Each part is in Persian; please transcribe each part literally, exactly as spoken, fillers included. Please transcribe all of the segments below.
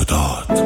مرداد.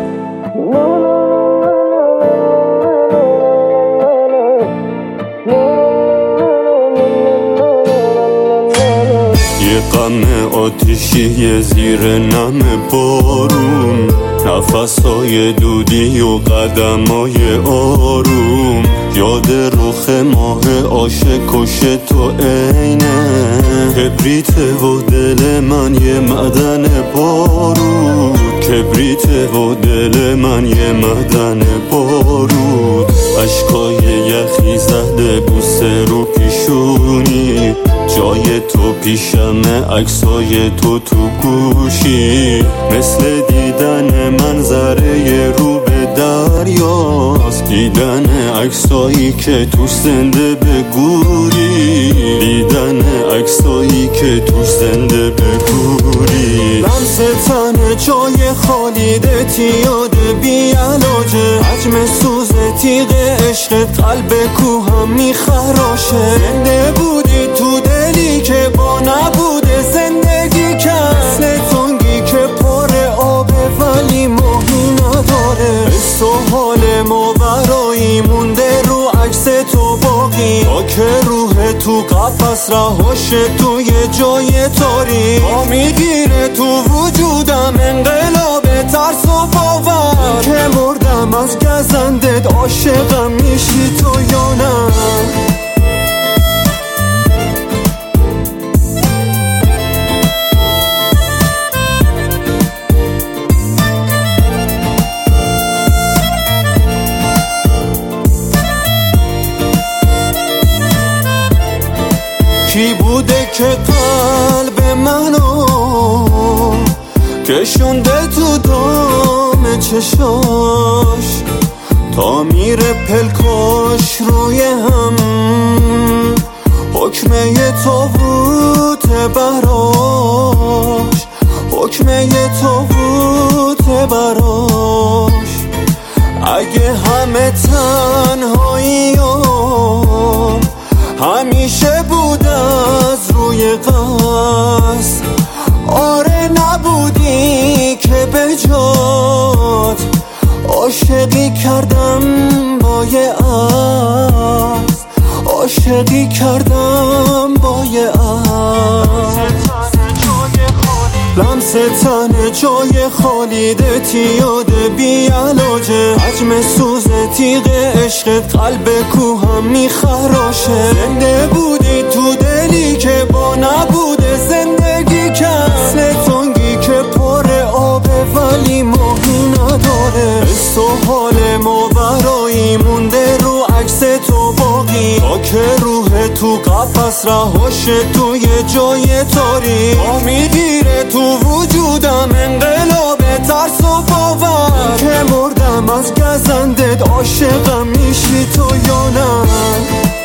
یه غم آتیشی زیر نم بارون، نفس‌های دودی و قدم‌های آروم، یاد رخ ماه عاشق کش تو عینه کبریته و دل من یه معدن بارود، کبریته و دل من یه معدن بارود. اشکای یخی زده بوسه رو پیشونی، جای تو پیشمه عکسای تو تو گوشی، مثل دیدن منظره رو به دریاست، دیدن عکسایی که توش زنده بگوری، دیدن عکسایی که توش زنده بگوری. لمس تن جای خالیده یاد بی علاجه، حجم سوز تیغ عشقت قلب کوهم میخراشه. زنده بودی تو دلی که با نبوده زندگی کرد، مثل تنگی که پر آبه ولی ماهی نداره. حس و حال ما برایی مونده رو عکس تو باقی، تا که روح تو قفس رهاشه توی جای تاری. با میگیره تو وجودم انقلاب ترس و باور، که مردم از گزندت عاشقم میشی تو یا نه. کی بوده که قلب منو کشونده تو دام چشاش، تا میره پلکاش روی هم حکمه تابوت براش، حکمه تابوت براش. اگه همه تنهایی همیشه بود از روی قصد، آره نبودی که به جات عاشقی کردم با یه اسب، عاشقی کردم با یه اسب. لمس تن جای خالیده یاد بی علاجه، حجم سوز تیغ عشقت قلب کوهم میخراشه. زنده بودی تو دلی که با نبوده زندگی کرد، مثل تنگی که پر آبه ولی ماهی نداره. حس و حال ما برایی مونده رو عکس تو باقی، تا که روح تو قفس رهاشه توی جای تاری. با میگیره تو وجودم انقلاب ترس و باور، که مردم از گزندت عاشقم میشی تو یا نه.